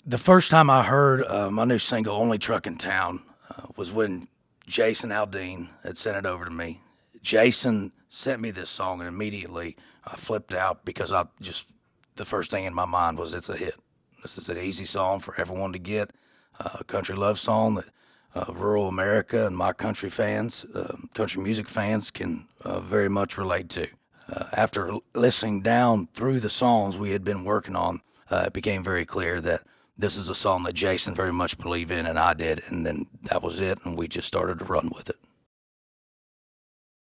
The first time I heard my new single, Only Truck in Town, was when Jason Aldean had sent it over to me. Jason sent me this song, and immediately I flipped out because the first thing in my mind was it's a hit. This is an easy song for everyone to get, a country love song that rural America and my country fans, country music fans, can very much relate to. After listening down through the songs we had been working on, it became very clear that this is a song that Jason very much believed in, and I did, and then that was it, and we just started to run with it.